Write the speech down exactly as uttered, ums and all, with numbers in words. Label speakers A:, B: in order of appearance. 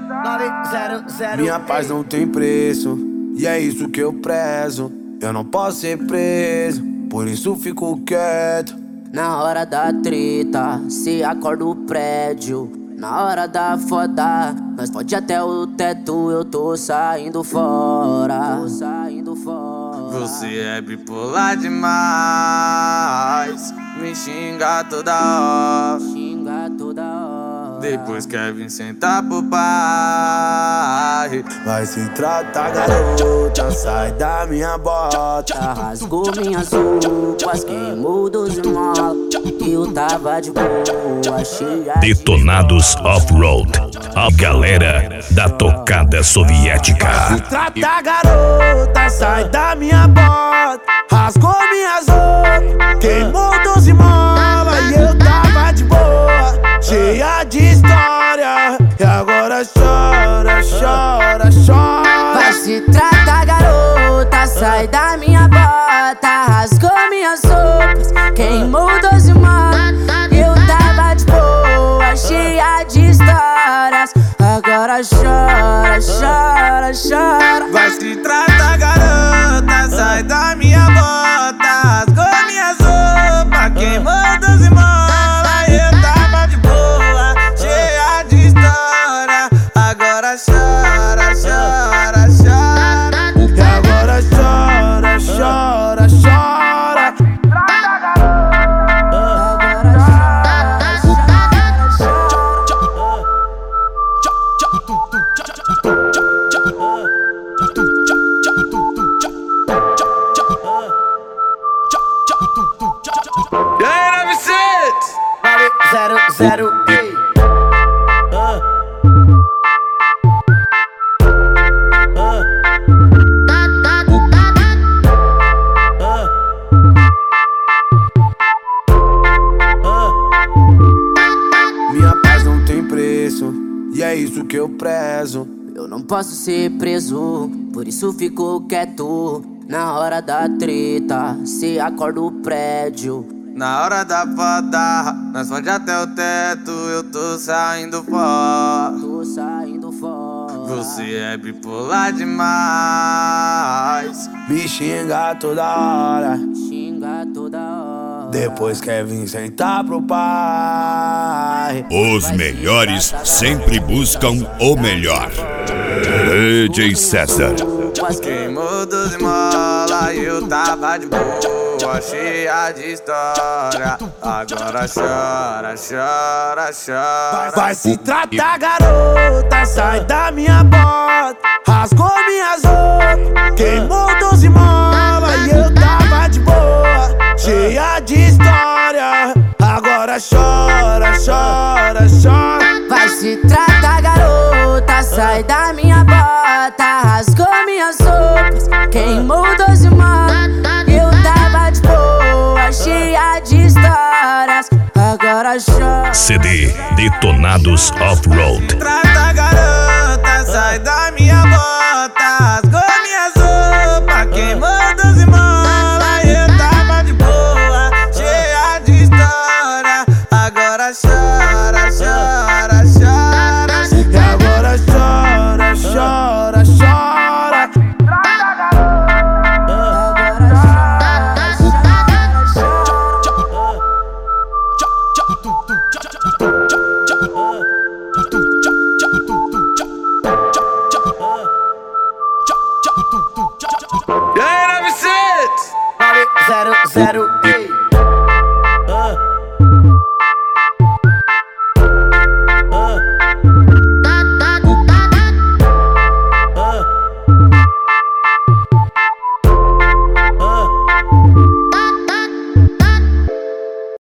A: Minha paz não tem preço, e é isso que eu prezo. Eu não posso ser preso, por isso fico quieto.
B: Na hora da treta, se acorda o prédio. Na hora da foda, nós pode até o teto. Eu tô saindo fora, tô saindo fora.
C: Você é bipolar demais, me xinga toda hora,
B: xinga toda hora.
C: Depois quer vir sentar pro pai.
A: Vai se tratar, garota, sai da minha bota.
B: Rasgou minhas roupas, queimou doze molas. Eu tava de boa, cheia de
D: Detonados Off-Road, a galera da tocada soviética.
A: Se trata, garota, sai da minha bota. Rasgou minhas roupas, queimou doze molas. E eu tava de boa, cheia de história. E agora chora, chora, chora.
B: Vai se tratar, garota, sai da minha bota. Rasgou minhas roupas, queimou doze molas. Eu tava de boa, cheia de histórias. Agora chora, chora, chora.
C: Vai se tratar, garota, sai da minha bota. Rasgou minhas roupas, queimou doze molas. Eu tava de boa, cheia de história. Agora chora, chora, chora.
A: E agora chora, chora, chora.
C: E aí, nove seis?
A: Zero, zero, ei. Minha paz não tem preço, e é isso que eu prezo.
B: Eu não posso ser preso, por isso fico quieto. Na hora da treta, se acorda o prédio.
C: Na hora da foda, nós pode até o teto. Eu tô saindo fora,
B: Tô saindo fora.
C: você é bipolar demais.
A: Me xinga toda hora,
B: Xinga toda hora.
A: depois quer vir sentar pro pai.
D: Os melhores sempre buscam o melhor. D J César.
C: Queimou doze molas e eu tava de boa, cheia de história. Agora chora, chora, chora.
A: Vai se tratar, garota, sai da minha bota. Rasgou minhas roupas, queimou doze molas. E eu tava de boa, cheia de história. Agora chora, chora, chora.
B: Vai se tratar, garota, sai da minha bota. Rasgou minhas roupas, queimou doze molas. Eu tava de boa, cheia de histórias. Agora chora.
D: C D Detonados Off-Road.
C: Trata, garota, sai da minha bota. Rasgou minhas roupas, queimou doze molas. Eu tava de boa, cheia de história. Agora chora, chora, chora.
A: E agora chora, chora, chora.
C: E aí, nove seis?
A: Zero, zero,